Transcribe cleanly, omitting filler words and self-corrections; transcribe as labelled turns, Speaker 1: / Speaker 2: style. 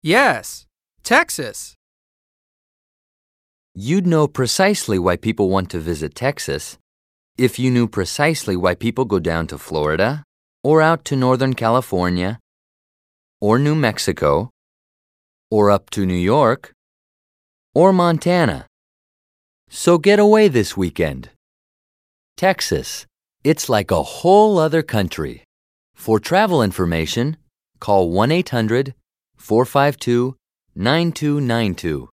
Speaker 1: Yes, Texas.
Speaker 2: You'd know precisely why people want to visit Texas if you knew precisely why people go down to Florida, or out to Northern California, or New Mexico, or up to New York, or Montana. So get away this weekend. Texas, it's like a whole other country. For travel information, call 1-800-452-9292.